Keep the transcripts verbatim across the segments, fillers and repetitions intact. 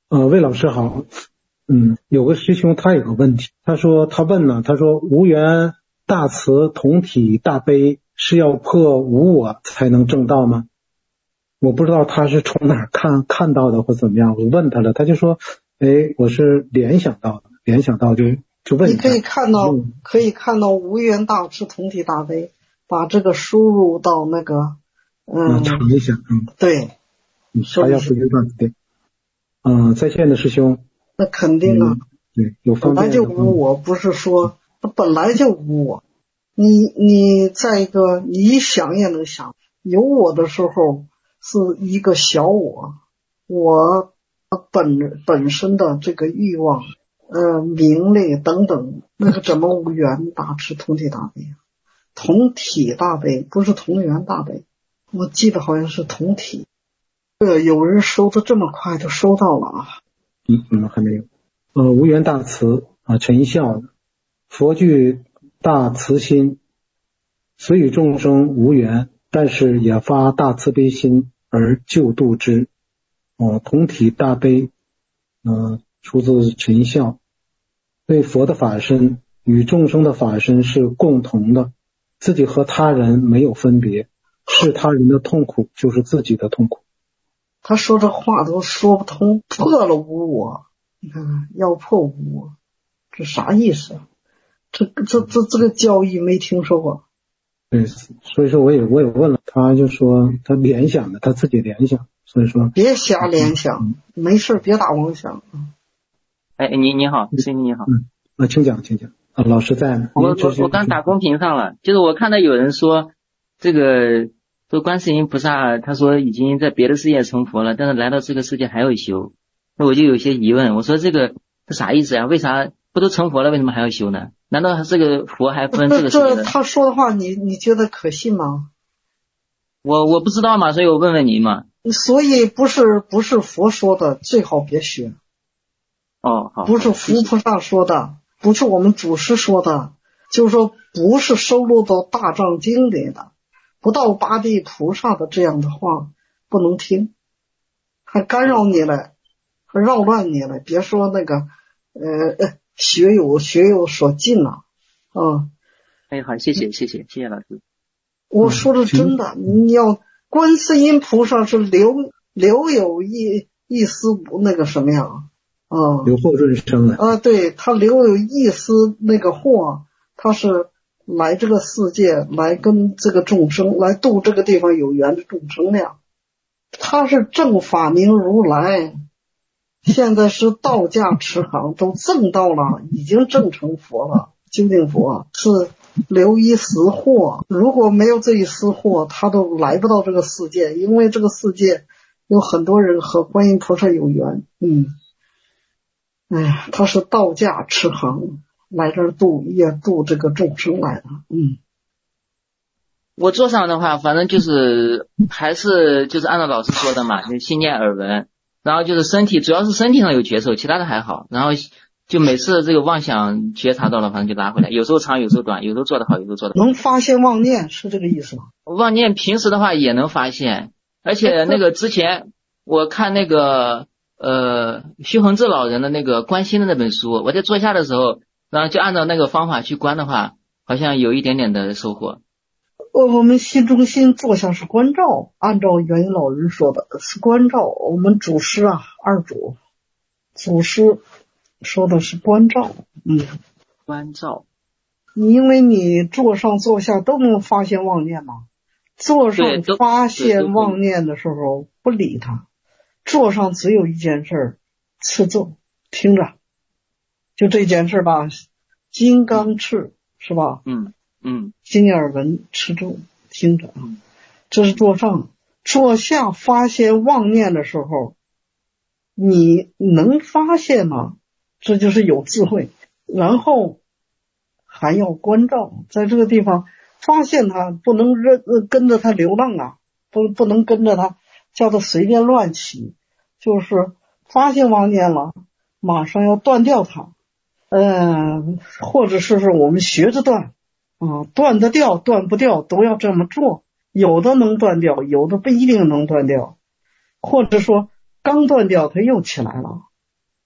呃，魏老师好。嗯，有个师兄他有个问题，他说他问了，他说无缘大慈同体大悲是要破无我才能证道吗？我不知道他是从哪儿看看到的或怎么样，我问他了，他就说，哎，我是联想到的，联想到就就问他。 你可以看到，嗯、可以看到无缘大慈同体大悲，把这个输入到那个，嗯， 查一下，嗯， 对， 嗯，他要回去段对，嗯、呃，在线的师兄。 那肯定啊， 嗯、对，有方便本来就无我，不是说它本来就无我。你你再一个，你一想也能想，有我的时候是一个小我，我本本身的这个欲望、呃名利等等，那个怎么无缘大慈同体大悲啊？同体大悲不是同源大悲，我记得好像是同体。呃，有人收的这么快就收到了啊。 嗯嗯，还没有。呃，无缘大慈啊，陈孝的佛具大慈心，虽与众生无缘，但是也发大慈悲心而救度之。哦，同体大悲，呃，出自陈孝。对佛的法身与众生的法身是共同的，自己和他人没有分别，是他人的痛苦就是自己的痛苦。 他说这话都说不通，破了无我，你看要破无我，这啥意思啊？这这这这个教义没听说过。 对，所以说我也我也问了，他就说他联想的，他自己联想，所以说别瞎联想，嗯、没事别打妄想。 哎，你你好，师兄你好。 嗯，啊，请讲，请讲。啊，老师在呢。 我我我刚打公屏上了，就是我看到有人说这个说观世音菩萨，他说已经在别的世界成佛了，但是来到这个世界还要修，那我就有些疑问，我说这个这啥意思呀？为啥不都成佛了，为什么还要修呢？难道这个佛还分这个世界的？ 这他说的话你你觉得可信吗？ 我我不知道嘛，所以我问问您嘛。 所以不是不是佛说的，最好别学。 哦，好， 不是佛菩萨说的，不是我们祖师说的，就是说不是收录到大藏经里的，不到八地菩萨的这样的话不能听，还干扰你了，还扰乱你了。别说那个呃学有学有所尽了啊。 哎，好，谢谢谢谢谢谢老师。 我说的真的，嗯、你要观世音菩萨是留留有一一丝那个什么呀？啊， 留后润生了啊，对，他留有一丝那个祸，他是来这个世界来跟这个众生来度这个地方有缘的众生量，他是正法明如来，现在是道驾持行，都证到了，已经证成佛了，究竟佛是留一丝祸，如果没有这一丝祸，他都来不到这个世界，因为这个世界有很多人和观音菩萨有缘，嗯。哎呀，他是道驾持行来这儿度，也度这个众生来的。嗯， 我做上的话，反正就是还是就是按照老师说的嘛，就心念耳闻，然后就是身体，主要是身体上有觉受，其他的还好。然后就每次这个妄想觉察到了，反正就拉回来，有时候长，有时候短，有时候做得好，有时候做得好。 能发现妄念是这个意思吗？ 妄念平时的话也能发现，而且那个之前我看那个。呃，虚恒志老人的那个观心的那本书，我在坐下的时候，然后就按照那个方法去观的话，好像有一点点的收获。 呃，我们心中心坐下是观照，按照元音老人说的是观照。我们祖师啊，二祖祖师说的是观照。嗯， 观照。 因为你坐上坐下都能发现妄念嘛，坐上发现妄念的时候不理他。座上只有一件事，持咒，听着，就这件事吧，金刚持是吧？ 嗯嗯， 金耳闻持咒，听着啊，这是坐上。坐下发现妄念的时候，你能发现吗？这就是有智慧。然后还要关照，在这个地方发现它，不能跟跟着它流浪啊，不不能跟着它，叫它随便乱起。就是发现妄念了，马上要断掉它，嗯，或者是是我们学着断啊，断得掉断不掉都要这么做，有的能断掉，有的不一定能断掉，或者说刚断掉它又起来了，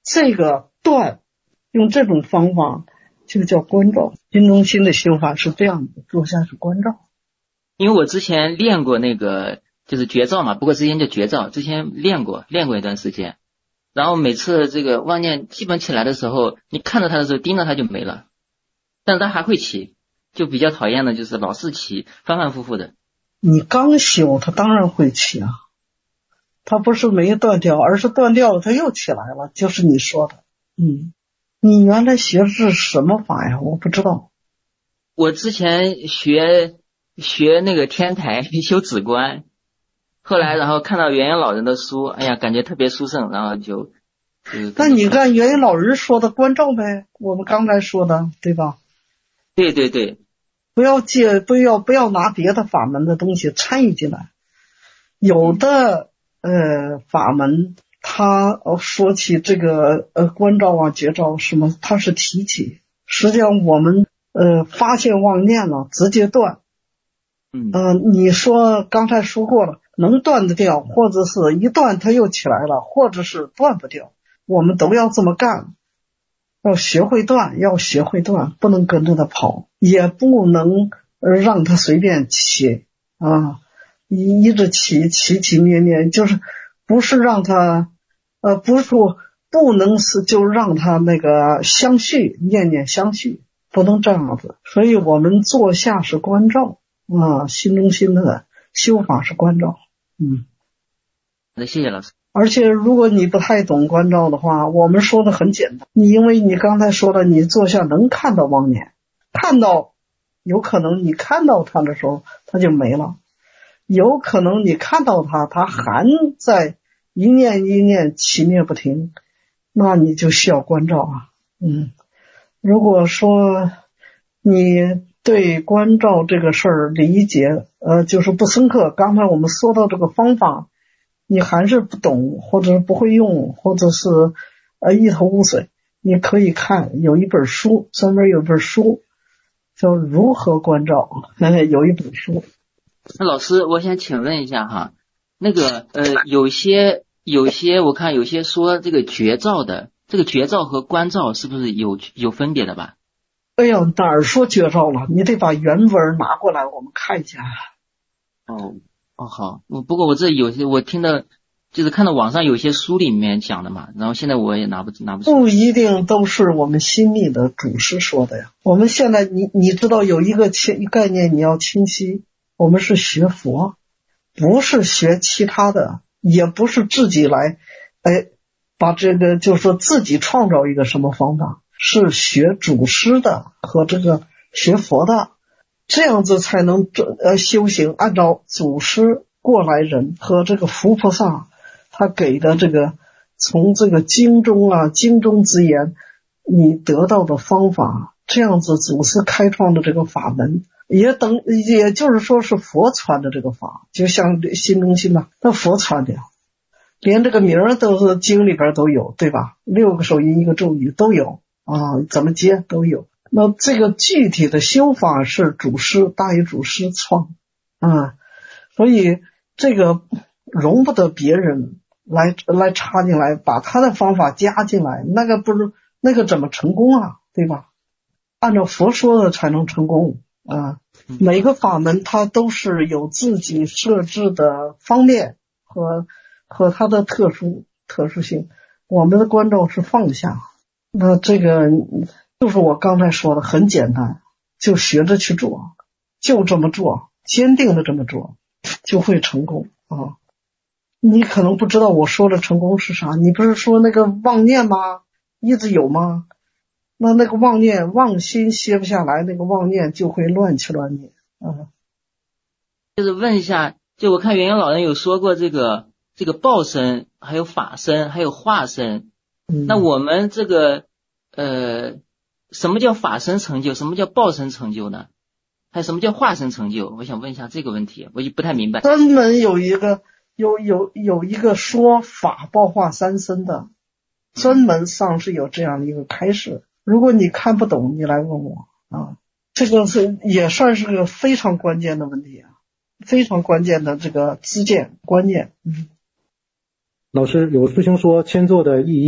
这个断用这种方法就叫观照。心中心的修法是这样的，坐下是观照。 因为我之前练过那个就是绝照嘛，不过之前叫绝照，之前练过练过一段时间，然后每次这个妄念基本起来的时候，你看着它的时候盯着它就没了，但是它还会起，就比较讨厌的就是老是起，反反复复的。 你刚修它当然会起啊，它不是没断掉，而是断掉了它又起来了，就是你说的。嗯，你原来学的是什么法呀？我不知道。 我之前学学那个天台修止观，后来然后看到圆圆老人的书，哎呀感觉特别殊胜，然后就就那你看圆圆老人说的观照呗，我们刚才说的对吧？ 对对对， 不要借不要不要拿别的法门的东西参与进来。有的呃法门他说起这个呃观照啊觉照什么，他是提起，实际上我们呃发现妄念了直接断。 嗯呃你说刚才说过了，能断得掉，或者是一断它又起来了，或者是断不掉，我们都要这么干。要学会断，要学会断，不能跟着他跑，也不能让他随便起啊，一一直起起起灭灭，就是不是让他呃不是说不能是就让他那个相续念念相续，不能这样子。所以我们坐下是观照啊，心中心的修法是观照。嗯， 那谢谢老师。 而且如果你不太懂观照的话，我们说的很简单，你因为你刚才说了，你坐下能看到妄念，看到有可能你看到它的时候它就没了，有可能你看到它它还在一念一念起灭不停，那你就需要观照啊。嗯，如果说你对观照这个事儿理解呃就是不深刻，刚才我们说到这个方法你还是不懂，或者不会用，或者是呃一头雾水，你可以看有一本书，专门有一本书叫如何观照，有一本书。 那老师我想请问一下哈，那个呃有些有些我看有些说这个觉照的，这个觉照和观照是不是有有分别的吧？ 哎呀，哪儿说觉照了，你得把原文拿过来我们看一下。 哦哦好，不过我这有些我听的就是看到网上有些书里面讲的嘛，然后现在我也拿不拿不出。 不一定都是我们心密的祖师说的呀。我们现在你你知道有一个概念你要清晰，我们是学佛，不是学其他的，也不是自己来哎把这个就是说自己创造一个什么方法，是学祖师的和这个学佛的，这样子才能呃修行，按照祖师过来人和这个佛菩萨他给的这个从这个经中啊经中之言你得到的方法，这样子祖师开创的这个法门，也等也就是说是佛传的这个法，就像心中心嘛，那佛传的，连这个名儿都是经里边都有，对吧？六个手印一个咒语都有啊，怎么接都有。那这个具体的修法是祖师大禹祖师创啊，所以这个容不得别人来来插进来，把他的方法加进来，那个不是那个怎么成功啊，对吧？按照佛说的才能成功啊。每个法门它都是有自己设置的方面和和它的特殊特殊性。我们的观照是放下，那这个就是我刚才说的很简单，就学着去做，就这么做，坚定的这么做，就会成功啊。你可能不知道我说的成功是啥，你不是说那个妄念吗？一直有吗？那那个妄念妄心歇不下来，那个妄念就会乱七乱念啊。 就是问一下，就我看圆圆老人有说过这个这个报身还有法身还有化身、嗯、那我们这个呃什么叫法身成就，什么叫报身成就呢？还有什么叫化身成就？我想问一下这个问题，我也不太明白。 专门有一个有有有一个说法报化三身的，专门上是有这样的一个开示，如果你看不懂你来问我啊，这个是也算是个非常关键的问题啊，非常关键的这个知见观念。嗯， 老师，有师兄说千座的意义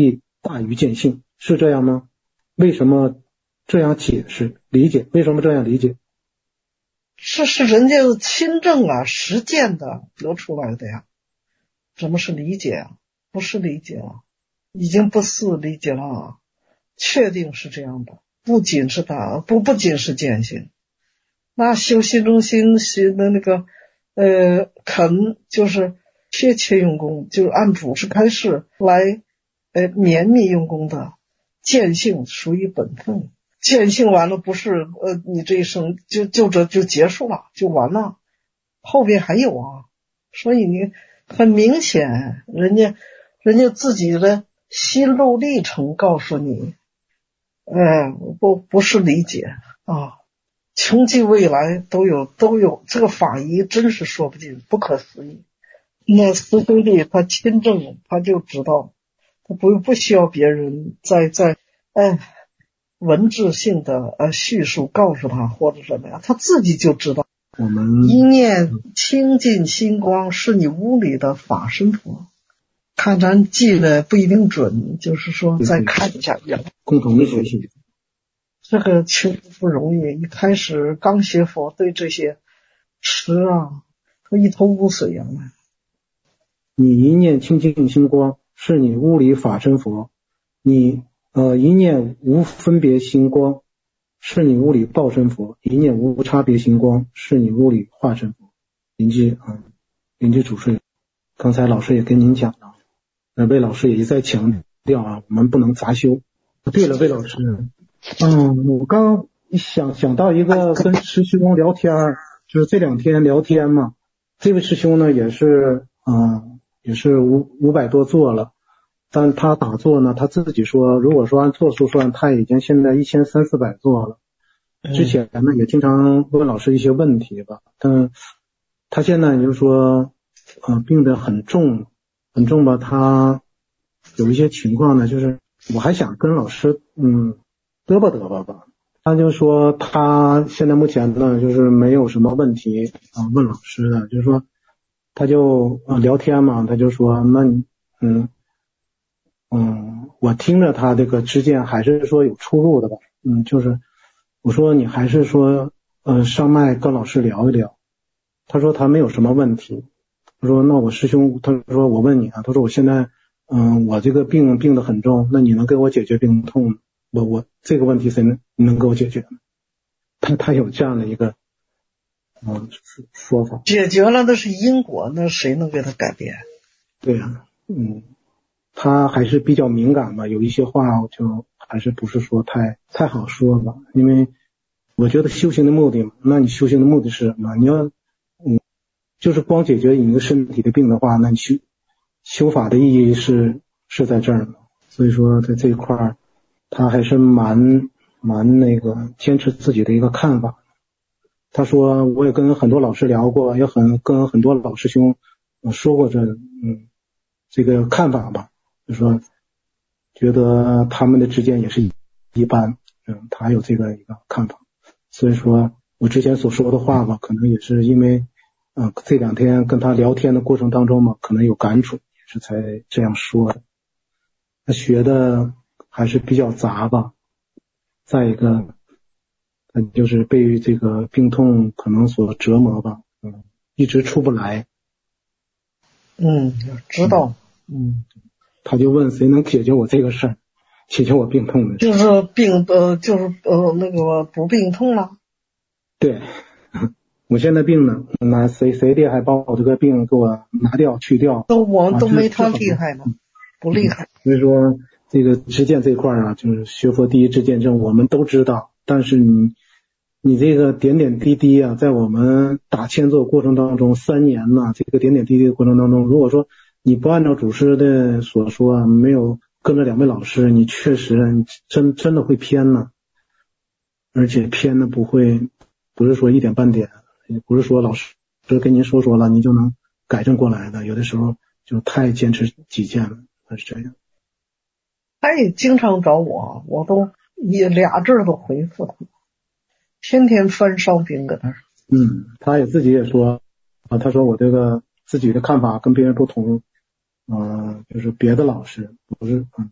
大于见性，是这样吗？为什么这样解释理解？为什么这样理解？ 这是人家亲证啊，实践的得出来的呀。什么是理解啊？不是理解啊，已经不是理解了啊，确定是这样的。不仅是大，不不仅是见性，那修心中心学的那个呃肯就是切切用功，就是按主持开示来呃绵密用功的见性属于本分。见性完了不是呃你这一生就就这就结束了就完了，后边还有啊。所以你很明显人家人家自己的心路历程告诉你，呃不不是理解啊，穷尽未来都有都有，这个法仪真是说不尽，不可思议。那师兄弟他亲证，他就知道，他不不需要别人在在哎文字性的呃叙述告诉他或者什么呀，他自己就知道。 我们一念清净心光是你屋里的法身佛，看咱记的不一定准，就是说再看一下， 共同的学习。 这个确实不容易。一开始刚学佛，对这些词啊，都一头雾水啊。 你一念清净心光是你屋里法身佛，你呃一念无分别心光是你屋里报身佛，一念无差别心光是你屋里化身佛。临济啊，临济主事，刚才老师也跟您讲了，呃，魏老师也一再强调啊，我们不能杂修。对了，魏老师，嗯，我刚想想到一个跟师兄聊天，就是这两天聊天嘛，这位师兄呢也是嗯也是五五百多座了。但他打坐呢，他自己说，如果说按座数算，他已经现在一千三四百座了。之前呢也经常问老师一些问题吧，但他现在就是说，呃，病得很重，很重吧。他有一些情况呢，就是我还想跟老师，嗯，嘚吧嘚吧吧。他就说他现在目前呢，就是没有什么问题啊，问老师的，就是说，他就呃聊天嘛，他就说，那你，嗯。嗯，我听着他这个知见还是说有出入的吧。嗯，就是我说你还是说呃上麦跟老师聊一聊。他说他没有什么问题。他说那我师兄，他说我问你啊，他说我现在嗯我这个病病得很重，那你能给我解决病痛吗？我我这个问题谁能你能给我解决？他他有这样的一个嗯说法。 解决了那是因果，那谁能给他改变？ 对啊，嗯。他还是比较敏感吧，有一些话我就还是不是说太太好说吧，因为我觉得修行的目的嘛，那你修行的目的是什么？你要嗯，就是光解决你一个身体的病的话，那你修修法的意义是是在这儿嘛。所以说在这一块儿，他还是蛮蛮那个坚持自己的一个看法。他说我也跟很多老师聊过，也很跟很多老师兄说过这嗯这个看法吧。就说觉得他们的之间也是一般，嗯，他有这个一个看法，所以说我之前所说的话吧，可能也是因为，嗯、呃，这两天跟他聊天的过程当中嘛，可能有感触，也是才这样说的。他学的还是比较杂吧，再一个，嗯，就是被这个病痛可能所折磨吧，嗯，一直出不来。 嗯，知道，嗯。 他就问谁能解决我这个事儿，解决我病痛的事。 就是病呃，就是呃那个不病痛了。 对，我现在病呢，那谁谁厉害，把我这个病给我拿掉去掉。 都我都没他厉害呢，不厉害。 所以说这个知见这一块啊，就是学佛第一知见证，我们都知道。但是你你这个点点滴滴啊，在我们打千座过程当中，三年呢，这个点点滴滴的过程当中，如果说你不按照祖师的所说啊，没有跟着两位老师，你确实你真真的会偏呢，而且偏的不会不是说一点半点，也不是说老师跟您说说了你就能改正过来的，有的时候就太坚持己见了，是这样。 他也经常找我，我都一俩字都回复他，天天翻烧饼搁那儿。 嗯，他也自己也说啊，他说我这个自己的看法跟别人不同。嗯、呃，就是别的老师不是，嗯，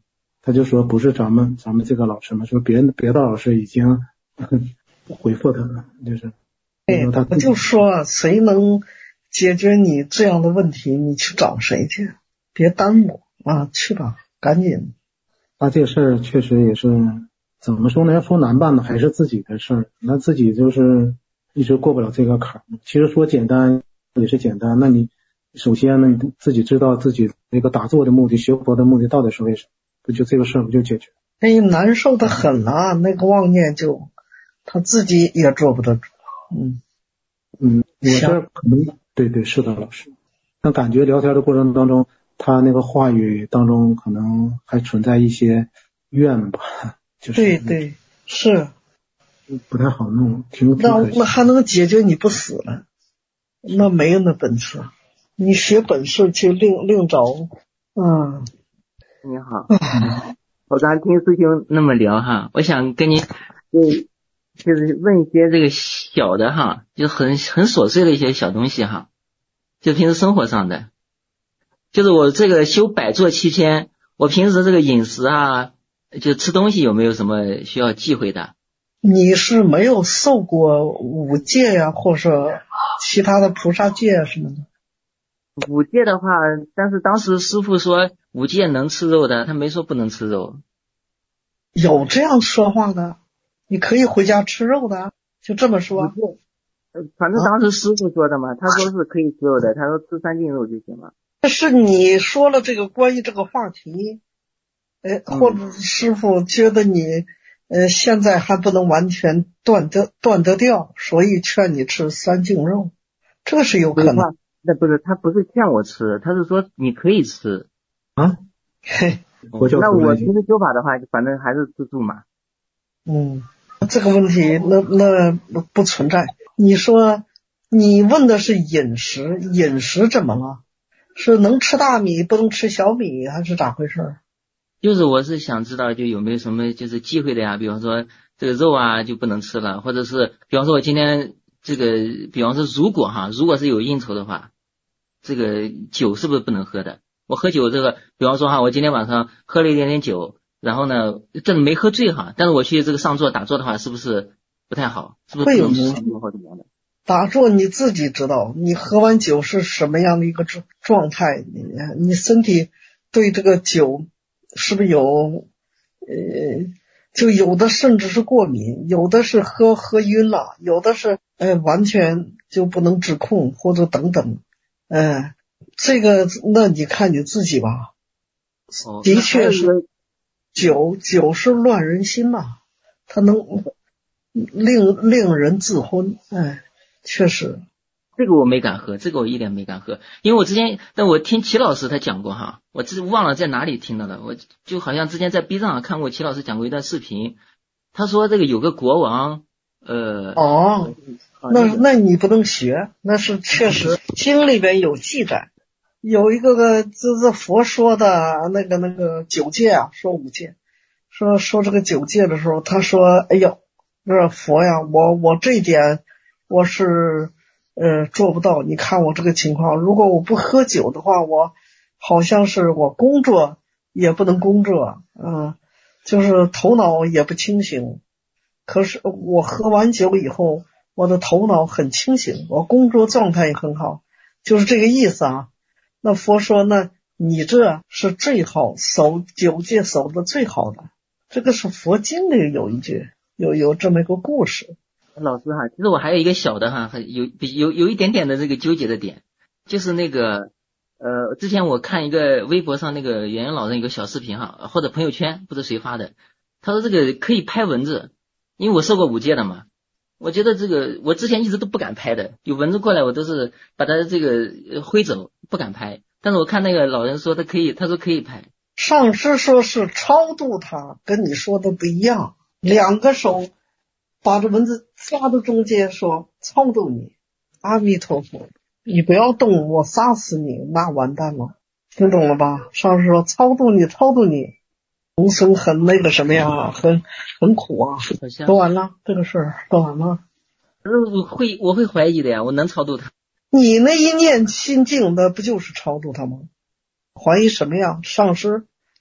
他就说不是咱们咱们这个老师嘛，说别人别的老师已经回复他了，就是哎，我就说谁能解决你这样的问题，你去找谁去，别耽误啊，去吧，赶紧。 他这个事儿确实也是怎么说呢？说难办的还是自己的事儿，那自己就是一直过不了这个坎儿。其实说简单也是简单，那你首先呢，你自己知道自己那个打坐的目的、学佛的目的到底是为什么，不就这个事儿不就解决？ 哎，难受的很啊，那个妄念就他自己也做不得主。嗯嗯，我这可能对对是的，老师。但感觉聊天的过程当中，他那个话语当中可能还存在一些怨吧，就是对对是不太好弄，挺那那还能解决你不死了？那没有那本事，你学本事去另另找。嗯， 你好，我刚听师兄那么聊哈，我想跟你就就是问一些这个小的哈，就很很琐碎的一些小东西哈，就平时生活上的。就是我这个修百坐期间，我平时这个饮食啊，就吃东西有没有什么需要忌讳的？ 你是没有受过五戒呀、啊，或者其他的菩萨戒啊什么的？ 五戒的话，但是当时师父说五戒能吃肉的，他没说不能吃肉。 有这样说话的？你可以回家吃肉的，就这么说。 反正当时师父说的嘛，啊、他说是可以吃肉的，他说吃三净肉就行了。 但是你说了这个关于这个话题，哎，或者师父觉得你呃现在还不能完全断得断得掉，所以劝你吃三净肉，这个是有可能。 那不是，他不是劝我吃，他是说你可以吃啊。 嘿， 那我平时修法的话，反正还是吃素嘛。 嗯，这个问题那那不存在。你说你问的是饮食，饮食怎么了？是能吃大米不能吃小米，还是咋回事？ 就是我是想知道就有没有什么就是忌讳的呀，比方说这个肉啊就不能吃了，或者是比方说我今天这个比方说如果哈如果是有应酬的话，这个酒是不是不能喝的？我喝酒这个比方说哈我今天晚上喝了一点点酒，然后呢这没喝醉哈，但是我去这个上座打坐的话是不是不太好？是不是不能吃或怎么样的？ 打坐你自己知道，你喝完酒是什么样的一个状态，你你身体对这个酒是不是有呃就有的甚至是过敏，有的是喝喝晕了，有的是呃完全就不能自控，或者等等，呃这个那你看你自己吧。 哦、 的确是酒酒是乱人心嘛，它能令令人自昏，哎。确实， 这个我没敢喝，这个我一点没敢喝，因为我之前，但我听齐老师他讲过哈，我自忘了在哪里听到的，我就好像之前在 B 站上看过齐老师讲过一段视频，他说这个有个国王，呃， 哦，那那你不能学，那是确实经里边有记载，有一个个这这佛说的那个那个九戒啊，说五戒，说说这个九戒的时候，他说，哎呦，这佛呀，我我这一点。我是呃做不到，你看我这个情况，如果我不喝酒的话，我好像是我工作也不能工作，嗯、呃，就是头脑也不清醒。可是我喝完酒以后，我的头脑很清醒，我工作状态也很好，就是这个意思啊。那佛说，那你这是最好守九戒守的最好的，这个是佛经里有一句，有有这么一个故事。 老师哈，其实我还有一个小的哈，有有有一点点的这个纠结的点，就是那个呃，之前我看一个微博上那个圆圆老人有个小视频哈，或者朋友圈不知谁发的，他说这个可以拍蚊子，因为我受过五戒的嘛，我觉得这个我之前一直都不敢拍的，有蚊子过来我都是把它这个挥走，不敢拍，但是我看那个老人说他可以，他说可以拍。 上师说是超度他，跟你说的不一样，两个手把这蚊子抓到中间，说超度你，阿弥陀佛，你不要动，我杀死你，那完蛋了，听懂了吧？上师说超度你，超度你，众生很那个什么呀，很很苦啊。都完了，这个事儿都完了。 我会我会怀疑的呀，我能超度他？ 你那一念心境的不就是超度他吗？怀疑什么呀？上师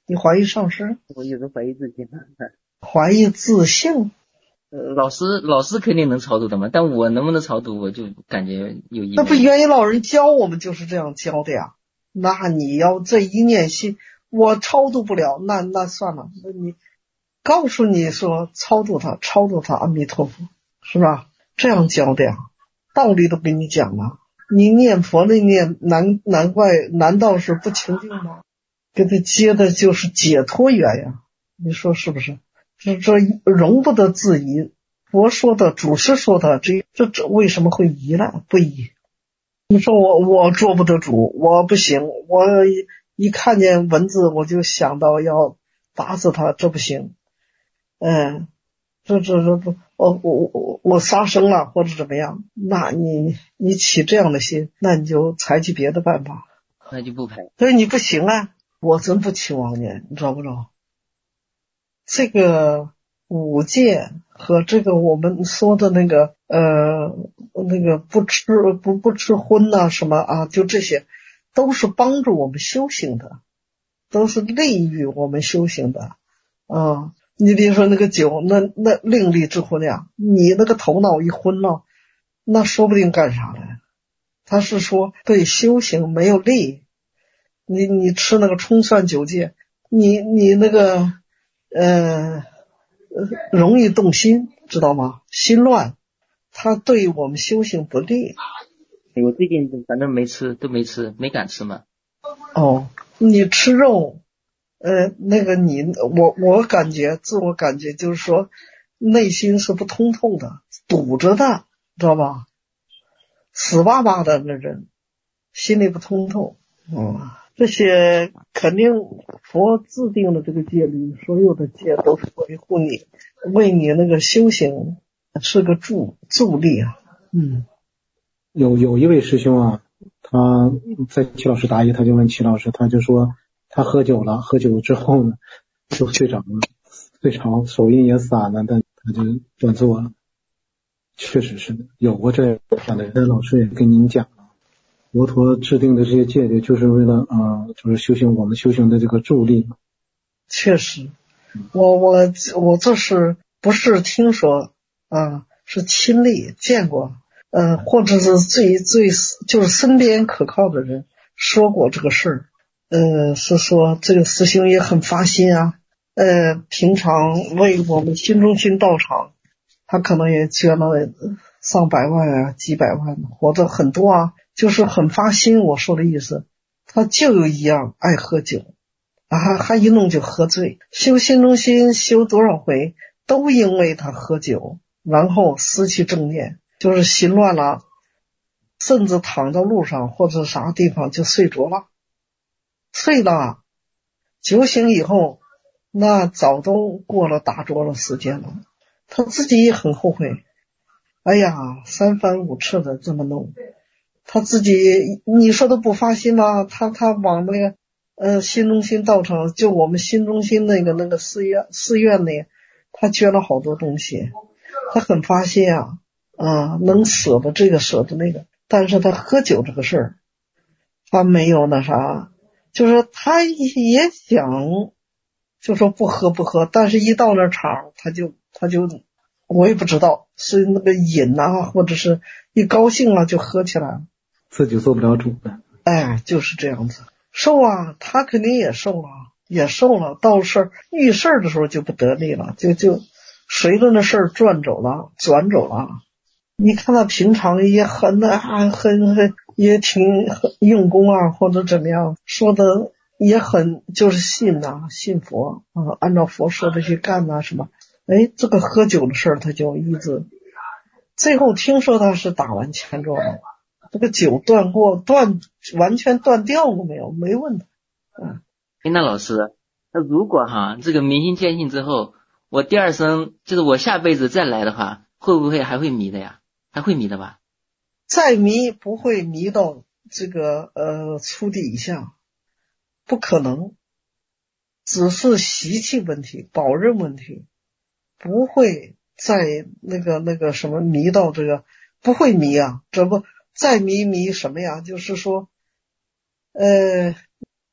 你怀疑上师？ 我有时候怀疑自己。 怀疑自性？ 呃，老师老师肯定能超度的嘛，但我能不能超度，我就感觉有疑问。 那不元音老人教我们就是这样教的呀。那你要这一念心，我超度不了，那那算了，那你告诉你说超度他，超度他，阿弥陀佛，是吧？这样教的呀，道理都给你讲了。你念佛那念，难难怪，难道是不清净吗？给他接的就是解脱缘呀，你说是不是？这这容不得自疑。佛说的，祖师说的，这这这为什么会疑呢？不疑。你说我我做不得主，我不行，我一一看见文字我就想到要打死他，这不行。嗯，这这这不，我我我我杀生了或者怎么样，那你你起这样的心，那你就采取别的办法， 那就不排。 所以你不行啊，我真不起妄念，你知道不知道？这个五戒和这个我们说的那个呃那个不吃不不吃荤呐、啊、什么啊，就这些都是帮助我们修行的，都是利于我们修行的啊。你比如说那个酒，那那另立之荤呀，你那个头脑一昏了，那说不定干啥来。他是说对修行没有利。你你吃那个葱蒜酒戒，你你那个呃容易动心，知道吗？心乱，它对我们修行不利。 我最近反正没吃，都没吃，没敢吃嘛。 哦，你吃肉，呃，那个你我我感觉自我感觉就是说，内心是不通透的，堵着的，知道吧？死巴巴的那人，心里不通透。嗯，这些肯定佛制定的这个戒律，所有的戒都是维护你，为你那个修行是个助助力啊。嗯， 有有一位师兄啊，他在齐老师答疑，他就问齐老师，他就说他喝酒了，喝酒之后呢就睡着了，睡着手印也散了，但他就断坐了。确实是的，有过这样的人，老师也跟您讲了，佛陀制定的这些戒律就是为了呃，就是修行我们修行的这个助力。 确实，我我我这是不是听说啊，是亲历见过，呃，或者是最最就是身边可靠的人说过这个事儿，呃，是说这个师兄也很发心啊，呃，平常为我们新中心道场，他可能也捐了上百万啊，几百万，或者很多啊，就是很发心。我说的意思，他就有一样爱喝酒啊，还一弄就喝醉，修新中心修多少回都因为他喝酒，然后失去正念，就是心乱了，甚至躺到路上或者啥地方就睡着了，睡了，酒醒以后那早都过了打坐的时间了，他自己也很后悔，哎呀，三番五次的这么弄，他自己你说都不发心吗？他他往那个呃新中心道场，就我们新中心那个那个寺院寺院里，他捐了好多东西，他很发心啊啊，能舍得这个舍得那个，但是他喝酒这个事儿，他没有那啥，就是他也想就说不喝不喝，但是一到那场他就他就我也不知道是那个瘾啊，或者是一高兴了就喝起来了， 自己做不了主的。 哎，就是这样子。受啊，他肯定也受了，也受了。到事儿遇事儿的时候就不得力了，就就随着那事儿转走了，转走了。你看他平常也很啊，很很也挺用功啊，或者怎么样，说的也很就是信呐、啊，信佛啊，按照佛说的去干呐、啊、什么。哎，这个喝酒的事儿他就一直，最后听说他是打完前咒了，这个酒断过断完全断掉过没有？没问他。嗯， 哎，那老师，那如果哈这个明心见性之后，我第二生就是我下辈子再来的话，会不会还会迷的呀？还会迷的吧？ 再迷不会迷到这个呃初地以下，不可能，只是习气问题、保任问题，不会再那个那个什么迷到这个，不会迷啊，这不再迷迷什么呀？就是说，呃，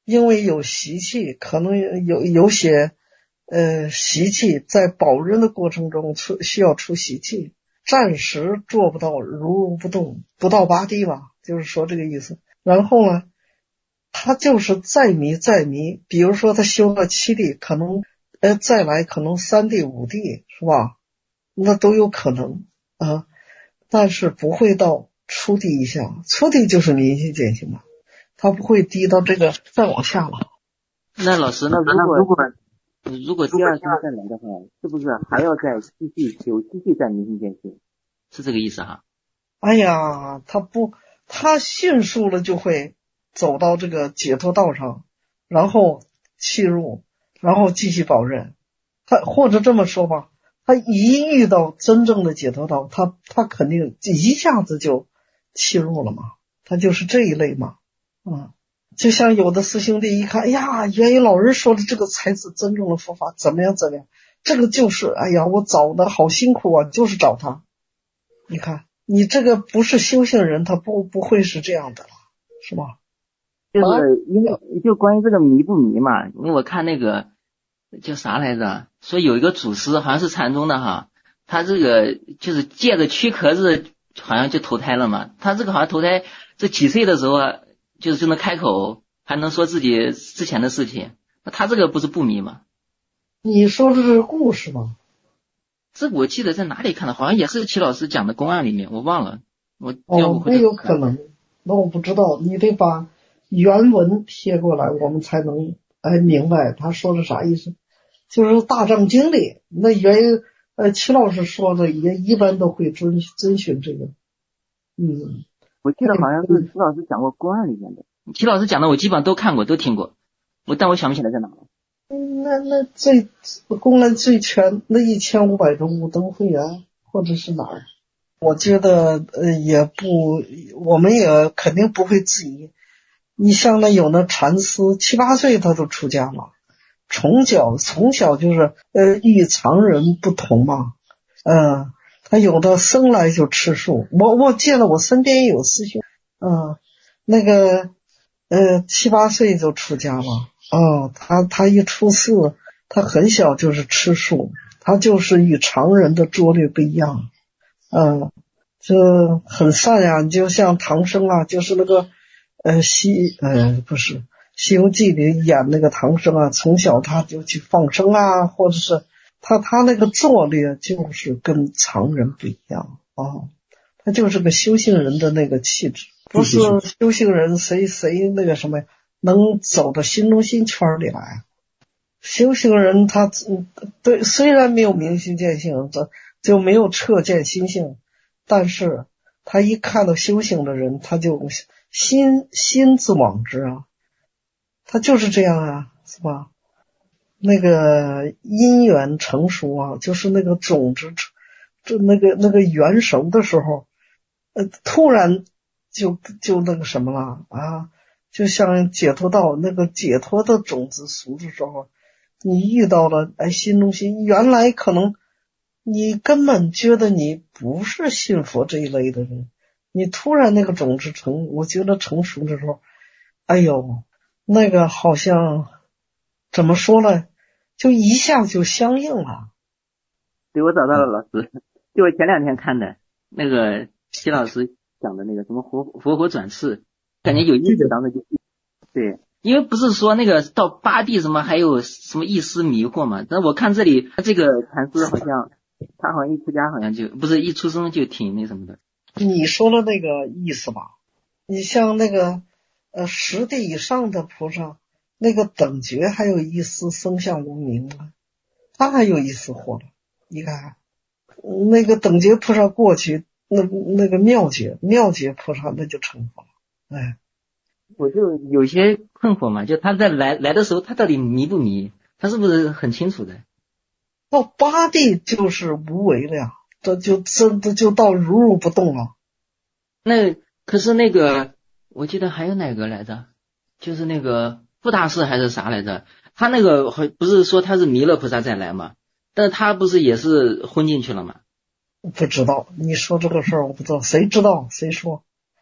因为有习气，可能有有些呃习气在保任的过程中出需要出习气，暂时做不到如如不动，不到八地吧，就是说这个意思。然后呢，他就是再迷再迷，比如说他修到七地，可能呃再来可能三地五地，是吧？那都有可能啊，但是不会到初地以下，初地就是明心见性嘛，他不会低到这个再往下了。 那老师，那如果如果如果第二天再来的话，是不是还要再继续修，继续再明心见性？是这个意思哈？ 哎呀，他不，他迅速的就会走到这个解脱道上，然后契入，然后继续保任。他或者这么说吧，他一遇到真正的解脱道，他他肯定一下子就契入了嘛，他就是这一类嘛。嗯，就像有的师兄弟一看，哎呀，元宇老人说的这个才是真正的佛法，怎么样怎么样，这个就是，哎呀，我找的好辛苦啊，就是找他。你看，你这个不是修行人，他不不会是这样的了，是吧？ 就是因为就关于这个迷不迷嘛，因为我看那个叫啥来着，说有一个祖师好像是禅宗的哈，他这个就是借着躯壳子好像就投胎了嘛，他这个好像投胎这几岁的时候就是就能开口，还能说自己之前的事情，那他这个不是不迷吗？ 你说的是故事吗？ 这我记得在哪里看的，好像也是齐老师讲的公案里面，我忘了。我哦，那有可能，那我不知道，你得把原文贴过来，我们才能哎明白他说的啥意思。就是大藏经里那原呃齐老师说的也一般都会遵遵循这个。嗯， 我记得好像是齐老师讲过公案里面的，齐老师讲的我基本上都看过都听过，我但我想不起来在哪了。 那那最公案最全那一千五百种五灯会员或者是哪儿？我觉得呃也不，我们也肯定不会质疑。你像那有那禅师七八岁他都出家了，从小从小就是呃与常人不同嘛，嗯、呃，他有的生来就吃素。我我见了我身边也有师兄，嗯、呃，那个呃七八岁就出家了。哦，他他一出世，他很小就是吃素，他就是与常人的拙劣不一样。嗯，这很善良，就像唐僧啊，就是那个呃西呃不是《西游记》里演那个唐僧啊，从小他就去放生啊，或者是他他那个拙劣就是跟常人不一样啊、哦，他就是个修行人的那个气质，不是修行人谁谁那个什么能走到心中心圈里来。修行人他对虽然没有明心见性，这就没有彻见心性，但是他一看到修行的人，他就心心自往之啊，他就是这样啊，是吧？那个因缘成熟啊，就是那个种子，就那个那个缘熟的时候，呃，突然就就那个什么了啊，就像解脱道那个解脱的种子熟的时候，你遇到了哎心中心，原来可能你根本觉得你不是信佛这一类的人，你突然那个种子成，我觉得成熟的时候，哎呦，那个好像怎么说呢，就一下就相应了。 对，我找到了老师，就我前两天看的那个齐老师讲的那个什么活活活转世，感觉有意思，当时就对。因为不是说那个到八地什么还有什么一丝迷惑嘛，但我看这里这个禅师好像他好像一出家好像就不是一出生就挺那什么的。 你说的那个意思吧，你像那个呃十地以上的菩萨，那个等觉还有一丝生相无明啊，他还有一丝惑了。你看那个等觉菩萨过去，那那个妙觉妙觉菩萨那就成佛了。哎， 我就有些困惑嘛，就他在来来的时候，他到底迷不迷？他是不是很清楚的？ 到八地就是无为了呀，这就真的就到如如不动了。 那可是那个，我记得还有哪个来着？就是那个傅大师还是啥来着？他那个不是说他是弥勒菩萨再来吗？但是他不是也是昏进去了吗？ 不知道，你说这个事儿我不知道，谁知道谁说？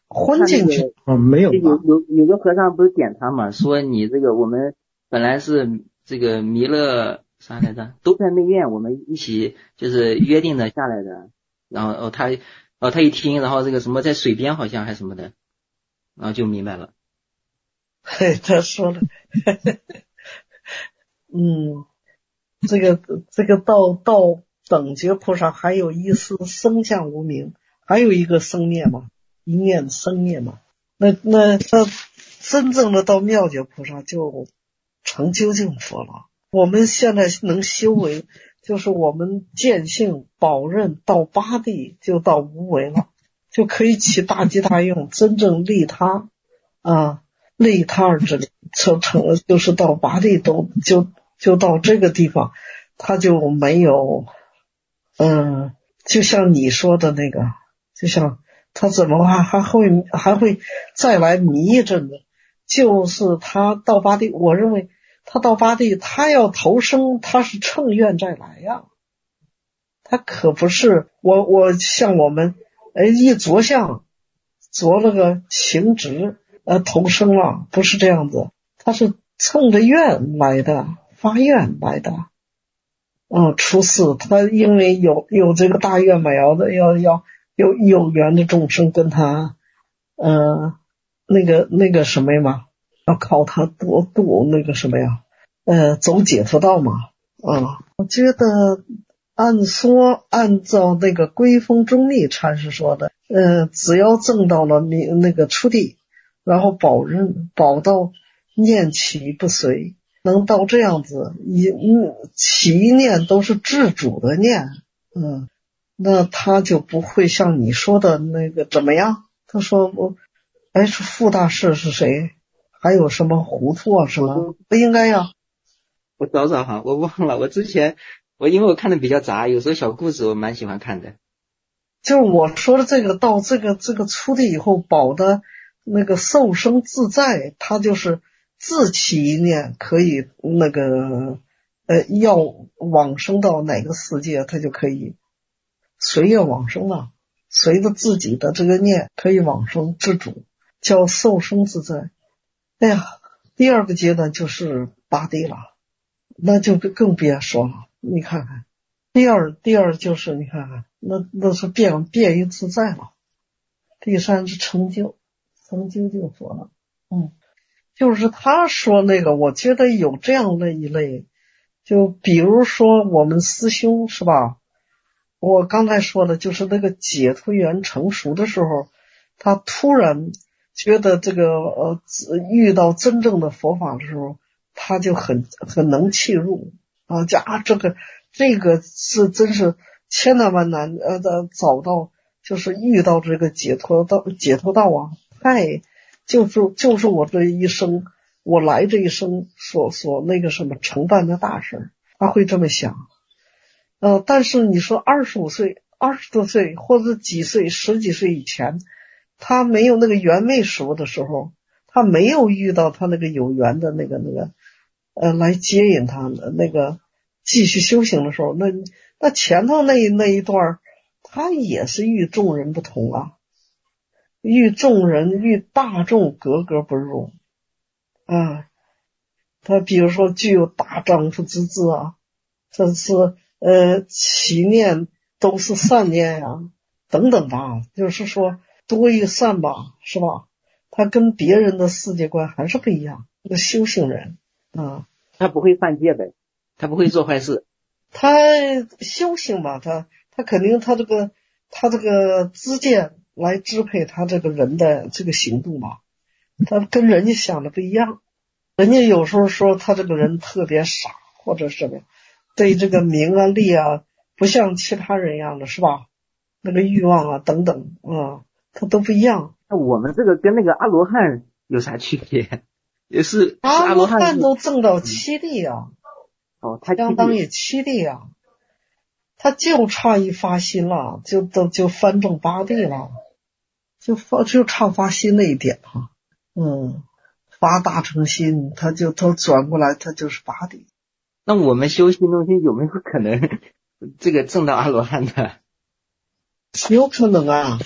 混进去。 哦，没有吧？ 有有有个和尚不是点他嘛，说你这个我们本来是这个弥勒啥来着，都在内院，我们一起就是约定的下来的。然后哦他哦他一听，然后这个什么在水边好像还什么的，然后就明白了。 嘿，他说了，嗯，这个这个到到等觉菩萨还有一丝生相无明，还有一个生灭嘛，一念生灭嘛。那那那真正的到妙觉菩萨就成究竟佛了。我们现在能修为，就是我们见性宝刃到八地就到无为了，就可以起大吉大用，真正利他啊，利他而之力，成成了就是到八地都就就到这个地方，他就没有，嗯，就像你说的那个，就像他怎么还还会还会再来迷一阵子，就是他到八地，我认为他到八地，他要投生，他是乘愿再来呀，他可不是我我像我们哎一着相，着了个情执，呃投生了，不是这样子，他是乘着愿来的，发愿来的。嗯，初四他因为有有这个大愿美肴的，要要有有缘的众生跟他，呃，那个那个什么嘛，要靠他度度那个什么呀，呃，走解脱道嘛。啊、嗯，我觉得按说按照那个归峰中立禅师说的，呃，只要证到了你那个初地，然后保任保到念起不随。能到这样子，一嗯起一念都是自主的念，嗯，那他就不会像你说的那个怎么样？他说我，哎，是傅大师是谁？还有什么糊涂啊？什么不应该呀？ 我找找哈，我忘了。我之前我因为我看的比较杂，有时候小故事我蛮喜欢看的。 就是我说的这个到这个这个初地以后保的那个受生自在，他就是自起一念可以那个呃要往生到哪个世界，他就可以随愿往生了，随着自己的这个念可以往生自主，叫受生自在。哎呀，第二个阶段就是八地了，那就更别说了。你看看，第二第二就是你看看，那那是变变于自在了。第三是成就，成就就佛了。嗯。就是他说那个，我觉得有这样的一类，就比如说我们师兄是吧？我刚才说的就是那个解脱缘成熟的时候，他突然觉得这个呃遇到真正的佛法的时候，他就很很能契入啊，这啊这个这个是真是千难万难呃的找到，就是遇到这个解脱道解脱道啊，太。就是就是我这一生，我来这一生所所那个什么承办的大事，他会这么想。呃，但是你说二十五岁、二十多岁或者几岁、十几岁以前，他没有那个缘未熟的时候，他没有遇到他那个有缘的那个那个呃来接引他的那个继续修行的时候，那那前头那那一段，他也是与众人不同啊。与众人与大众格格不入啊，他比如说具有大丈夫之志啊，这是呃起念都是善念呀、啊、等等吧，就是说多于善吧，是吧？他跟别人的世界观还是不一样，那个修行人啊， 他不会犯戒呗，他不会做坏事。 他修行嘛，他他肯定他这个他这个知见来支配他这个人的这个行动嘛，他跟人家想的不一样。人家有时候说他这个人特别傻，或者什么，对这个名啊利啊，不像其他人一样的是吧？那个欲望啊等等啊，他都不一样。 那我们这个跟那个阿罗汉有啥区别？也是阿罗汉都证到七地啊， 哦，他相当于七地啊。他就差一发心了，就都就翻正八地了，就发就差发心那一点哈，嗯，发大乘心，他就都转过来，他就是八地。 那我们修行中心有没有可能这个证到阿罗汉的？ 有可能啊，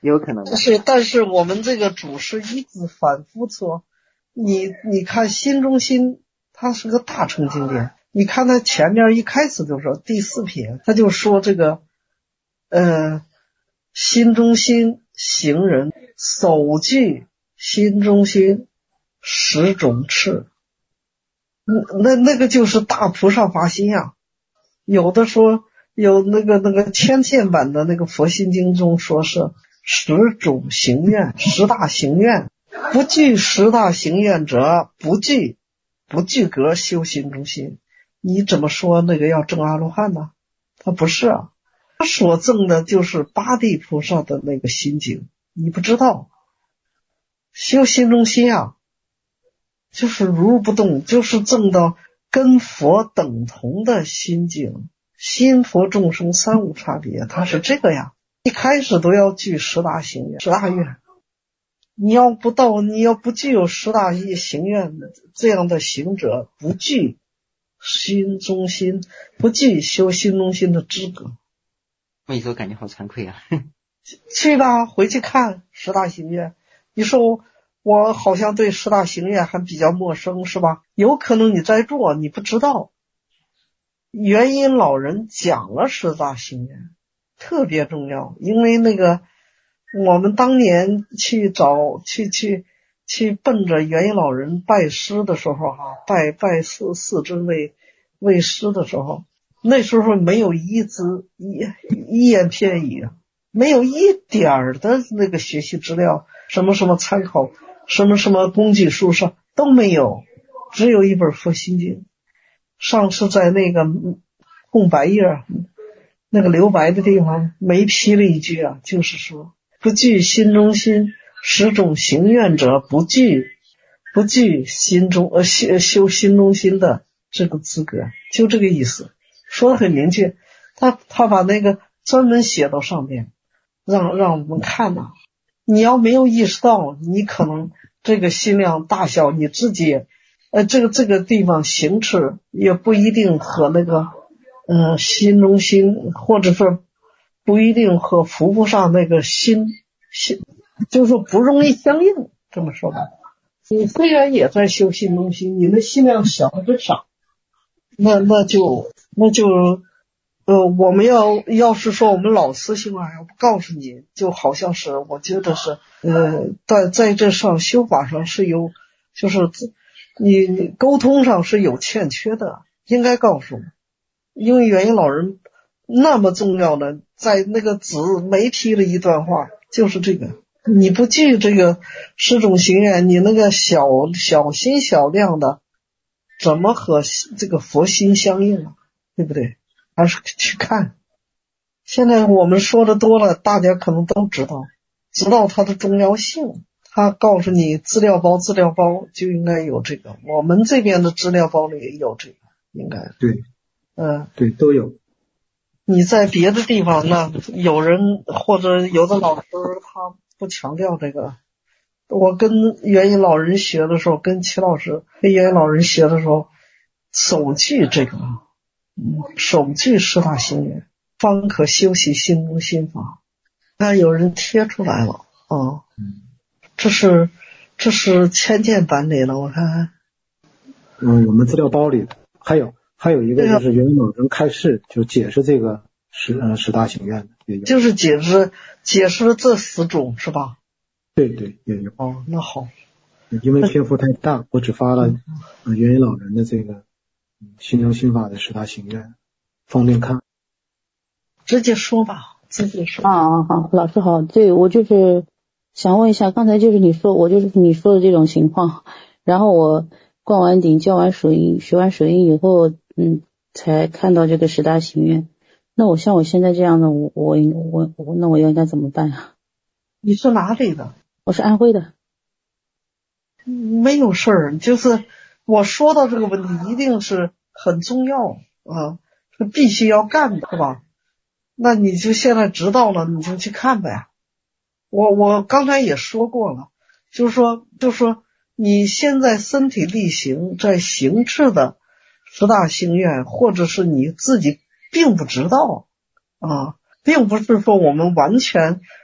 有可能的。 是，但是我们这个主是一直反复说，你你看心中心，它是个大乘经典。你看它前面一开始就说第四篇，他就说这个，呃，心中心行人首句心中心十种次，那那个就是大菩萨发心呀。有的说有那个那个千千版的那个佛心经中说是十种行愿，十大行愿，不具十大行愿者，不具不具格修心中心。你怎么说那个要证阿罗汉呢？他不是啊，他所证的就是八地菩萨的那个心经，你不知道。修心中心啊，就是如不动，就是证到跟佛等同的心境，心佛众生三无差别，它是这个呀。一开始都要具十大行愿，十大愿。你要不到，你要不具有十大行愿这样的行者，不具心中心，不具修心中心的资格。 我一说感觉好惭愧啊。 去吧，回去看十大行愿。你说我好像对十大行愿还比较陌生，是吧？有可能你在做，你不知道。元音老人讲了十大行愿，特别重要，因为那个我们当年去找去去去奔着元音老人拜师的时候哈、啊，拜拜四四尊位位师的时候，那时候没有一字一一言片语，没有一点的那个学习资料，什么什么参考，什么什么工具书上都没有，只有一本佛心经。上次在那个空白页那个留白的地方没批了一句啊，就是说不具心中心十种行愿者，不具不具心中呃修修心中心的这个资格，就这个意思，说得很明确。他他把那个专门写到上面，让让我们看呐。你要没有意识到，你可能这个心量大小你自己呃这个这个地方行持也不一定和那个呃心中心，或者是不一定和服不上那个心心，就是说不容易相应，这么说吧。你虽然也在修心中心，你的心量小了不少，那那就那就呃我们要要是说我们老师兄啊，要不告诉你，就好像是我觉得是呃在在这上修法上是有，就是你你沟通上是有欠缺的，应该告诉我。因为元音老人那么重要的，在那个纸没提了一段话，就是这个，你不具这个十种行愿，你那个小小心小量的怎么和这个佛心相应啊？对不对？还是去看。现在我们说的多了，大家可能都知道知道它的重要性。他告诉你资料包资料包就应该有这个，我们这边的资料包里也有这个，应该对， 嗯， 对，都有。 你在别的地方呢，有人或者有的老师他不强调这个。我跟元音老人学的时候，跟齐老师跟元音老人学的时候，首句这个，嗯，首句十大行愿，方可修习心中心法。那有人贴出来了啊。哦，这是这是千件版里的，我看看。 嗯，我们资料包里的还有还有一个就是元音老人开示，就解释这个十呃十大行愿的也有。 就是解释解释这十种是吧？ 对对，也有。 哦，那好。 因为篇幅太大，我只发了呃元音老人的这个心中心法的十大行愿，方便看。 直接说吧，直接说。 啊啊好，老师好，对，我就是想问一下，刚才就是你说我就是你说的这种情况，然后我灌完顶教完手印学完手印以后，嗯，才看到这个十大行愿。那我像我现在这样的，我我我我那我应该怎么办啊？ 你是哪里的？ 我是安徽的。 没有事儿，就是我说到这个问题一定是很重要啊，是必须要干的，是吧？那你就现在知道了，你就去看呗。我我刚才也说过了，就是说就是说你现在身体力行在行持的十大行愿，或者是你自己并不知道啊，并不是说我们完全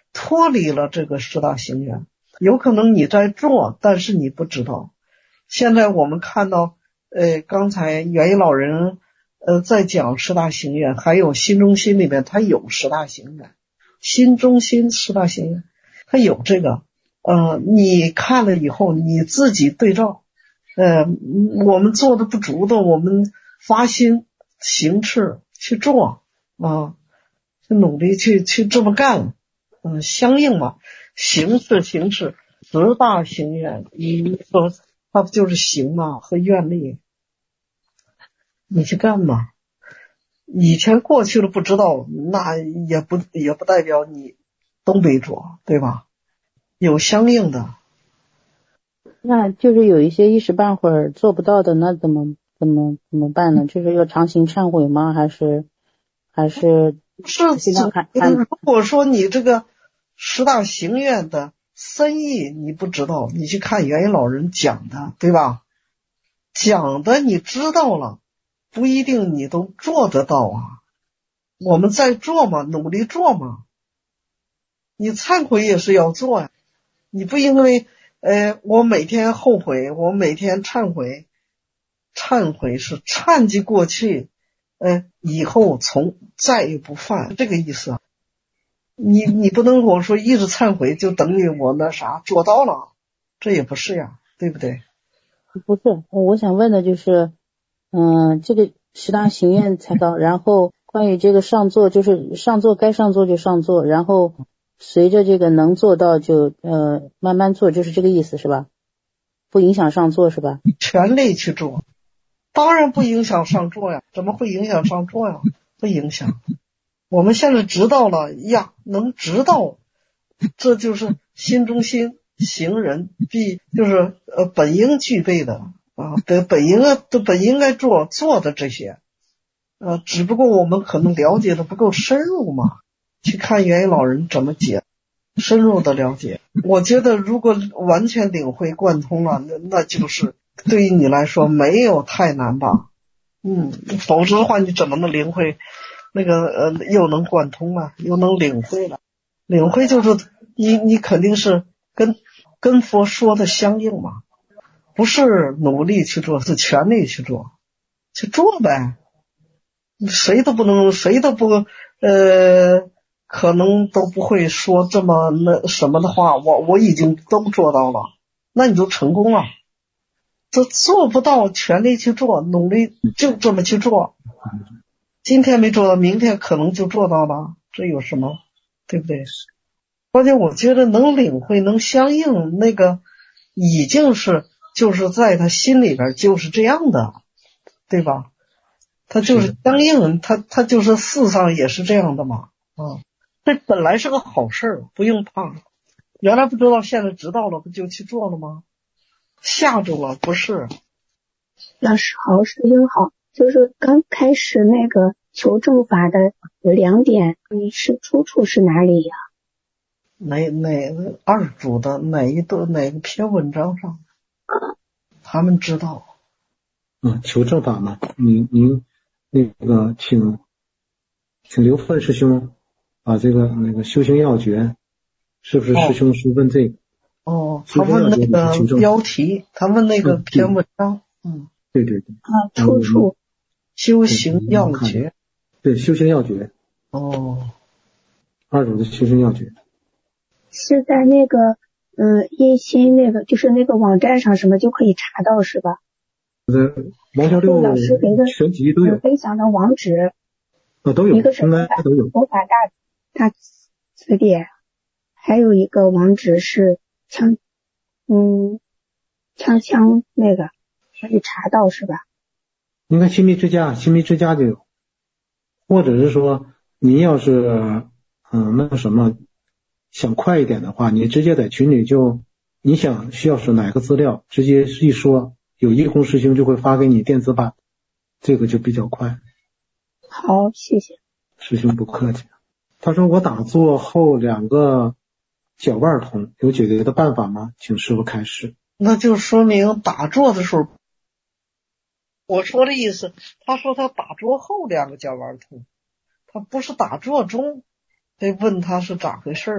脱离了这个十大行愿，有可能你在做，但是你不知道。现在我们看到，呃，刚才元一老人，呃，在讲十大行愿，还有心中心里面，它有十大行愿，心中心十大行愿，它有这个，呃，你看了以后，你自己对照，呃，我们做的不足的，我们发心行持去做啊，去努力去去这么干，嗯、呃，相应嘛，行持行持十大行愿，你说它不就是行嘛和愿力，你去干嘛？以前过去了不知道，那也不也不代表你都没做，对吧？有相应的。 那就是有一些一时半会儿做不到的，那怎么怎么怎么办呢？就是要常行忏悔吗？还是还是是如果说你这个十大行愿的深意你不知道，你去看元一老人讲的，对吧？讲的你知道了，不一定你都做得到啊。我们在做嘛，努力做嘛。你忏悔也是要做呀，你不因为呃我每天后悔，我每天忏悔，忏悔是忏记过去，呃以后从再也不犯，这个意思啊。你你不能我说一直忏悔就等于我那啥做到了，这也不是呀，对不对？ 不是，我想问的就是，嗯、呃，这个十大行愿才高，然后关于这个上座，就是上座该上座就上座，然后随着这个能做到就呃慢慢做，就是这个意思是吧？不影响上座是吧？ 全力去做，当然不影响上座呀，怎么会影响上座呀？不影响。我们现在知道了呀，能知道，这就是心中心行人必就是呃本应具备的啊，本本应啊都本应该做做的这些，呃，只不过我们可能了解的不够深入嘛。去看元一老人怎么解，深入的了解。我觉得如果完全领会贯通了，那那就是对于你来说没有太难吧？嗯，否则的话你怎么能领会？那个呃，又能贯通了，又能领会了。领会就是你你肯定是跟跟佛说的相应嘛，不是努力去做，是全力去做，去做呗。谁都不能，谁都不呃，可能都不会说这么那什么的话。我我已经都做到了，那你就成功了。这做不到，全力去做，努力就这么去做。今天没做到，明天可能就做到了，这有什么？对不对？关键我觉得能领会，能相应，那个已经是就是在他心里边就是这样的，对吧？他就是相应，他他就是事上也是这样的嘛。啊，这本来是个好事儿，不用怕。原来不知道，现在知道了，不就去做了吗？吓住了，不是？ 老师好，师兄好。就是刚开始那个求证法的有两点，你是出处是哪里呀？ 哪哪个二组的哪一段哪个篇文章上？他们知道。 嗯，求证法嘛，您您那个请请刘奋师兄把这个那个修行要诀，是不是师兄是问这个？ 哦，他问那个标题，他问那个篇文章。嗯， 对对对。 啊，出处。 修行要诀， 对，修行要诀。 哦， 二组的修行要诀是在那个嗯一心那个就是那个网站上什么就可以查到是吧？ 呃，王小六老师给的全集都有分享的网址啊，都有， 一个是应该都有。 佛法大大词典，还有一个网址是枪嗯枪枪那个可以查到是吧？ 应该亲密之家，亲密之家就有，或者是说您要是嗯那什么想快一点的话，你直接在群里就你想需要是哪个资料，直接一说，有义工师兄就会发给你电子版，这个就比较快。 好，谢谢师兄不客气。他说我打坐后两个脚腕痛，有解决的办法吗？请师父开示。 那就说明打坐的时候。我说的意思，他说他打坐后两个脚腕痛，他不是打坐中，得问他是咋回事啊？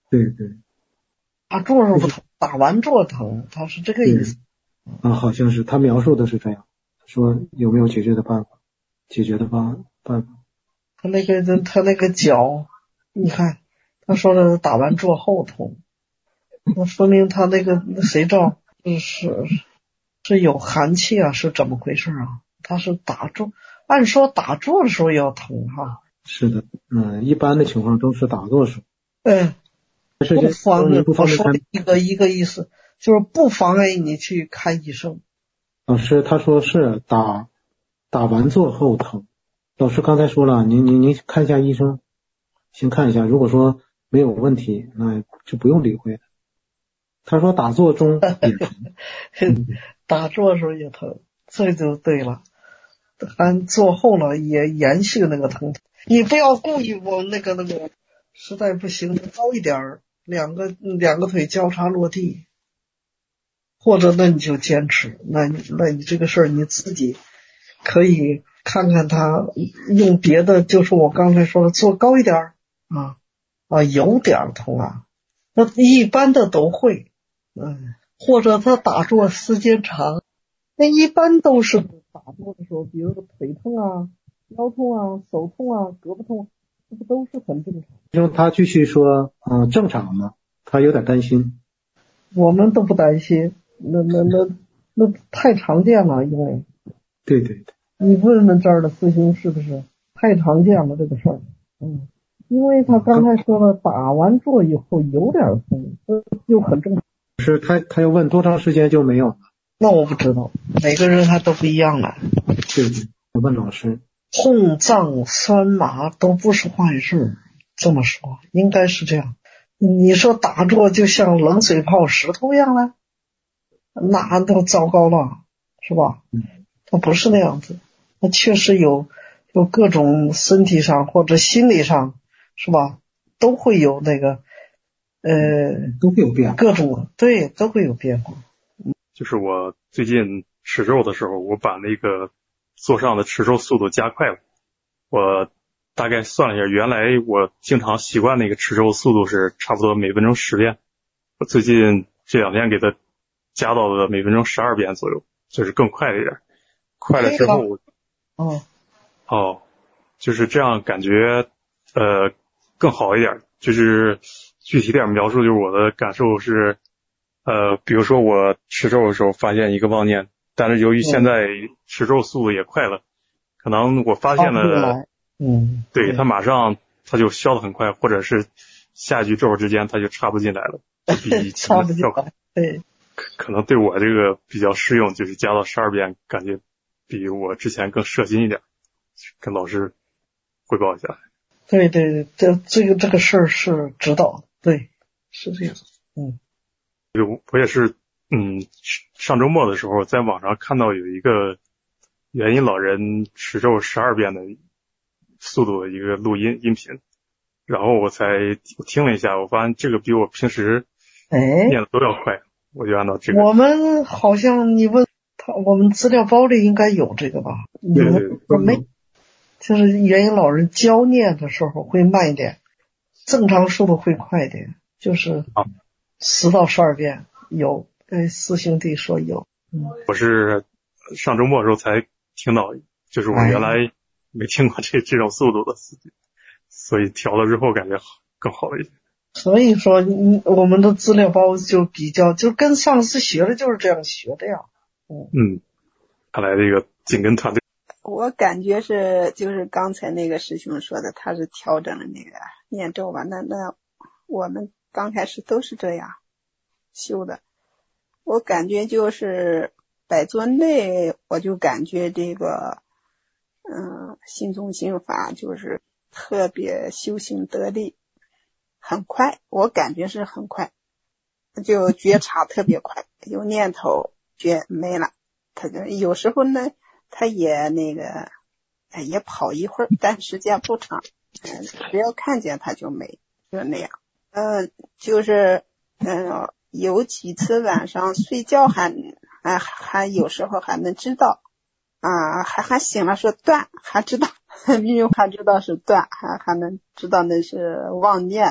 对对。 打坐时候不疼，打完坐疼，他是这个意思。 啊，好像是他描述的是这样，说有没有解决的办法？解决的办办法。 他那个他那个脚，你看，他说的打完坐后痛，那说明他那个谁知道是是有寒气啊，是怎么回事啊？他是打坐，按说打坐的时候要疼哈。 是的，嗯，一般的情况都是打坐时候。 嗯， 但是不妨碍， 不方便看。 我说一个一个意思，就是不妨碍你去看医生。 老师他说是打打完坐后疼。老师刚才说了，您您您看一下医生，先看一下，如果说没有问题，那就不用理会了。他说打坐中也疼， 打坐的时候也疼，这就对了。按坐后了也延续那个疼，你不要故意往那个那个，实在不行高一点，两个两个腿交叉落地，或者那你就坚持，那你那你这个事儿你自己可以看看他用别的，就是我刚才说的坐高一点啊啊有点痛啊，那一般的都会，嗯，或者他打坐时间长，那一般都是打坐的时候，比如说腿痛啊、腰痛啊、手痛啊、胳膊痛，这不都是很正常。 因为他继续说，嗯、呃，正常吗？他有点担心。 我们都不担心，那那那那太常见了，因为对对对， 你问问这儿的师兄是不是太常见了这个事儿？嗯，因为他刚才说了，打完坐以后有点痛，这就很正常。 是他他又问多长时间就没有了？ 那我不知道，每个人还都不一样了。 对对，我问老师， 痛胀酸麻都不是坏事，这么说应该是这样。你说打坐就像冷水泡石头一样了，那都糟糕了，是吧？它不是那样子，它确实有有各种身体上或者心理上，是吧？都会有那个呃， 都会有变化， 各种对都会有变化。 就是我最近持咒的时候，我把那个坐上的持咒速度加快了。我大概算了一下，原来我经常习惯那个持咒速度是差不多每分钟十遍，我最近这两天给它加到了每分钟十二遍左右，就是更快了一点。快了之后， 哦哦，就是这样感觉呃更好一点。就是具体点描述，就是我的感受是。呃，比如说我持咒的时候发现一个妄念，但是由于现在持咒速度也快了，可能我发现了， 嗯， 对，它马上它就消得很快，或者是下一句咒之间它就插不进来了，比插不进来，对， 可能对我这个比较适用，就是加到十二遍，感觉比我之前更摄心一点，跟老师汇报一下。 对对，这这个这个事儿是知道，对，是这样，嗯。 我也是，嗯，上周末的时候在网上看到有一个元音老人持咒十二遍的速度的一个录音音频，然后我才我听了一下，我发现这个比我平时念的都要快，我就按照这个。 我们好像你问他，我们资料包里应该有这个吧？ 对对对， 我没，就是元音老人教念的时候会慢一点，正常速度会快一点，就是啊。十到十二遍有，哎，四兄弟说有。嗯， 我是上周末的时候才听到，就是我原来没听过这、哎、这种速度的，所以调了之后感觉更好一点。 所以说，你我们的资料包就比较，就跟上次学的就是这样学的呀。 嗯嗯，看来这个紧跟团队。 我感觉是，就是刚才那个师兄说的，他是调整了那个念咒吧？那那我们。刚开始都是这样修的，我感觉就是百座内，我就感觉这个，嗯，心中心法就是特别修行得力，很快，我感觉是很快，就觉察特别快，有念头觉没了，他就有时候呢，他也那个，也跑一会儿，但时间不长，嗯，只要看见他就没，就那样。呃，就是，嗯、呃，有几次晚上睡觉还，还还有时候还能知道，啊，还还醒了说断，还知道，明明还知道是断，还还能知道那是妄念，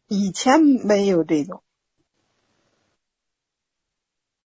以前没有这种，